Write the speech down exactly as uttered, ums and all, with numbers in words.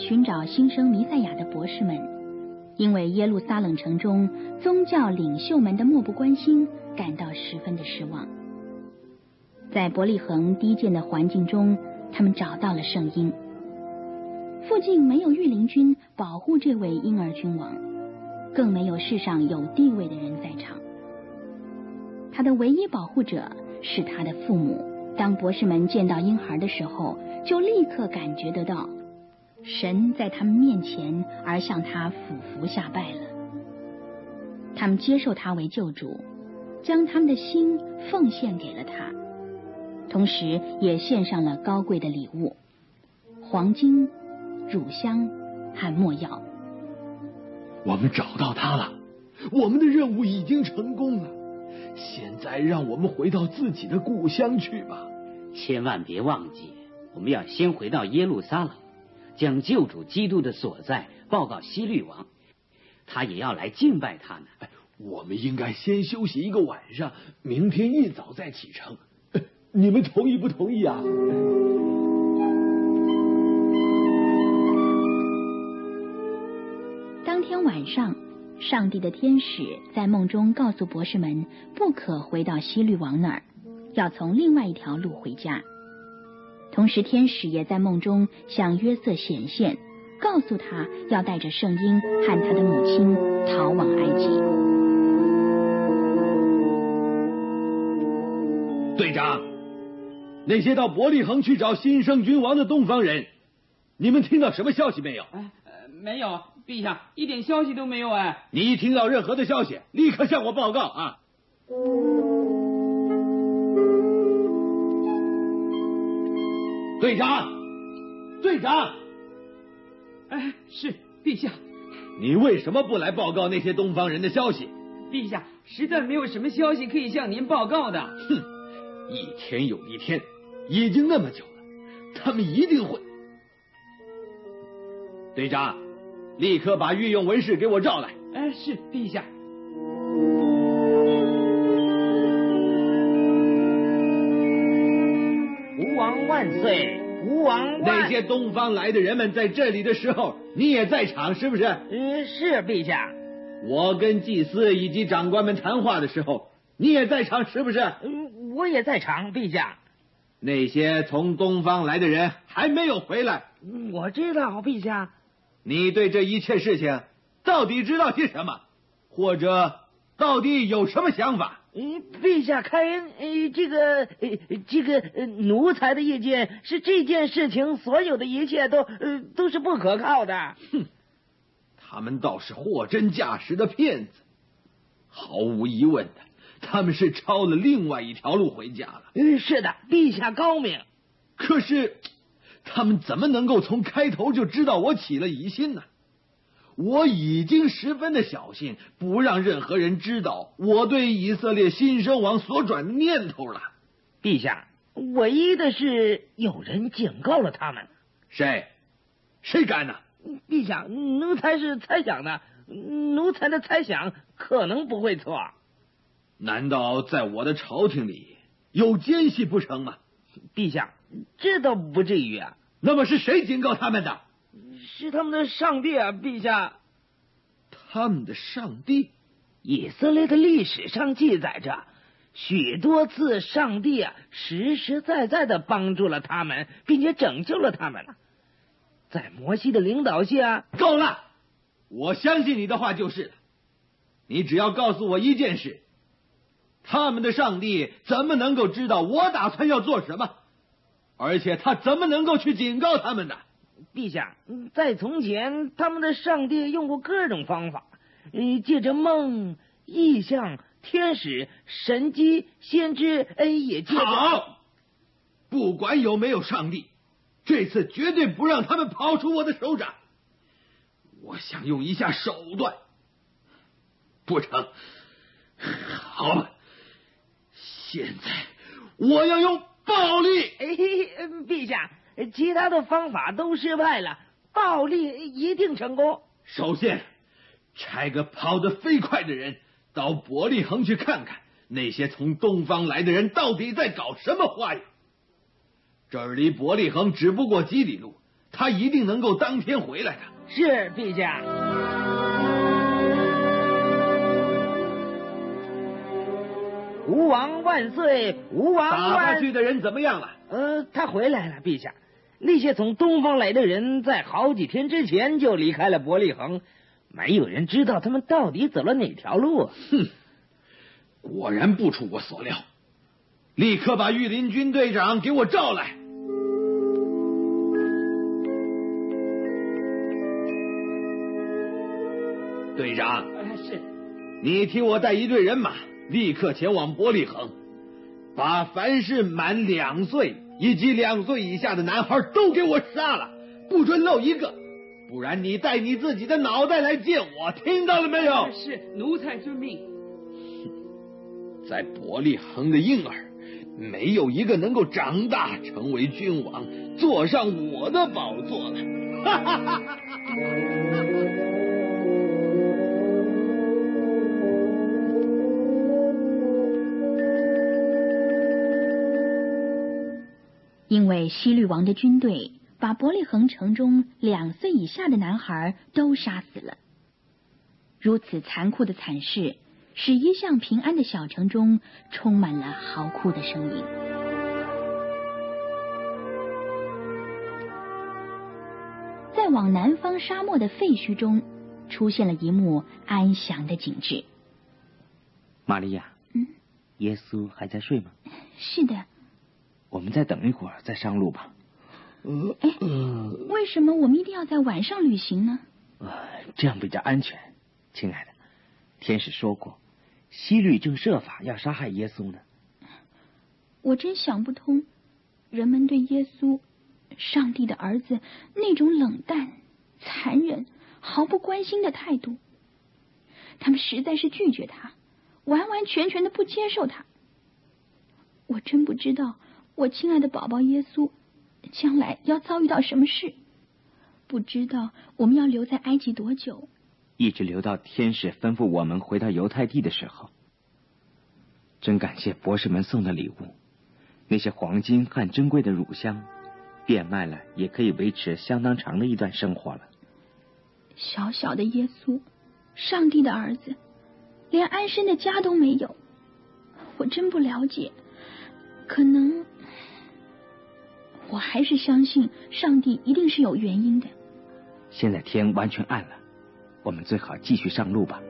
寻找新生弥赛亚的博士们，因为耶路撒冷城中宗教领袖们的漠不关心，感到十分的失望。在伯利恒低贱的环境中，他们找到了圣婴。附近没有御林军保护这位婴儿君王，更没有世上有地位的人在场。他的唯一保护者是他的父母。当博士们见到婴孩的时候，就立刻感觉得到神在他们面前，而向他俯伏下拜了。他们接受他为救主，将他们的心奉献给了他，同时也献上了高贵的礼物，黄金、乳香和没药。 我们找到他了，我们的任务已经成功了。现在让我们回到自己的故乡去吧。 千万别忘记，我们要先回到耶路撒冷，将救主基督的所在报告希律王，他也要来敬拜他呢。 我们应该先休息一个晚上，明天一早再启程。你们同意不同意啊？ 当天晚上，上帝的天使在梦中告诉博士们，不可回到希律王那儿，要从另外一条路回家。同时天使也在梦中向约瑟显现，告诉他要带着圣婴和他的母亲逃往埃及。 队长，那些到伯利恒去找新生君王的东方人，你们听到什么消息没有？ 哎，呃、没有，陛下，一点消息都没有。哎， 你一听到任何的消息，立刻向我报告啊！队长，队长， 哎，是陛下。 你为什么不来报告那些东方人的消息？ 陛下，实在没有什么消息可以向您报告的。 哼，一天又一天，已经那么久了，他们一定会。队长，立刻把御用文士给我召来。 哎，是陛下。 吴王万岁！吴王万…… 那些东方来的人们在这里的时候，你也在场，是不是？ 嗯，是陛下。 我跟祭司以及长官们谈话的时候，你也在场，是不是？ 嗯，我也在场，陛下。 那些从东方来的人还没有回来。 我知道，陛下。 你对这一切事情到底知道些什么，或者到底有什么想法？ 嗯，陛下开恩，呃，这个，呃，这个、呃、奴才的意见是这件事情所有的一切都，呃，都是不可靠的。 哼，他们倒是货真价实的骗子。毫无疑问的，他们是抄了另外一条路回家了。 嗯，是的，陛下高明。 可是，他们怎么能够从开头就知道我起了疑心呢？我已经十分的小心，不让任何人知道我对以色列新生王所转的念头了。 陛下，唯一的是有人警告了他们。 谁？谁干呢？ 陛下，奴才是猜想的，奴才的猜想可能不会错。 难道在我的朝廷里有奸细不成吗？ 陛下，这倒不至于啊。 那么是谁警告他们的？ 是他们的上帝啊，陛下。 他们的上帝？ 以色列的历史上记载着，许多次上帝啊实实在在的帮助了他们，并且拯救了他们。在摩西的领导下…… 够了！我相信你的话就是了。你只要告诉我一件事，他们的上帝怎么能够知道我打算要做什么？而且他怎么能够去警告他们的？ 陛下，在从前，他们的上帝用过各种方法，呃，借着梦、异象、天使、神迹、先知，呃，也借着…… 好，不管有没有上帝，这次绝对不让他们跑出我的手掌。我想用一下手段，不成，好吧，现在我要用暴力。 哎，陛下。其他的方法都失败了，暴力一定成功。 首先，差个跑得飞快的人到伯利恒去看看，那些从东方来的人到底在搞什么花样。这儿离伯利恒只不过几里路， 他一定能够当天回来的。 是，陛下。吴王万岁！吴王万。 打发去的人怎么样了？ 呃，他回来了，陛下。那些从东方来的人，在好几天之前就离开了伯利恒，没有人知道他们到底走了哪条路。 哼，果然不出我所料。立刻把御林军队长给我召来。队长， 是， 你替我带一队人马，立刻前往伯利恒，把凡是满两岁以及两岁以下的男孩都给我杀了，不准漏一个，不然你带你自己的脑袋来见我，听到了没有？ 是，奴才遵命。 在伯利恒的婴儿，没有一个能够长大成为君王，坐上我的宝座的。哈哈哈哈！ 因为西律王的军队把伯利恒城中两岁以下的男孩都杀死了。如此残酷的惨事，使一向平安的小城中充满了嚎哭的声音。在往南方沙漠的废墟中，出现了一幕安详的景致。 玛利亚， 嗯， 耶稣还在睡吗？ 是的。 我们再等一会儿再上路吧。 呃，哎，为什么我们一定要在晚上旅行呢？ 呃，这样比较安全。亲爱的，天使说过，希律正设法要杀害耶稣呢。 我真想不通，人们对耶稣，上帝的儿子那种冷淡、残忍、毫不关心的态度。他们实在是拒绝他，完完全全的不接受他。我真不知道我亲爱的宝宝耶稣将来要遭遇到什么事，不知道我们要留在埃及多久， 一直留到天使吩咐我们回到犹太地的时候。真感谢博士们送的礼物，那些黄金和珍贵的乳香，变卖了也可以维持相当长的一段生活了。 小小的耶稣，上帝的儿子，连安身的家都没有，我真不了解。可能我还是相信上帝一定是有原因的。 现在天完全暗了，我们最好继续上路吧。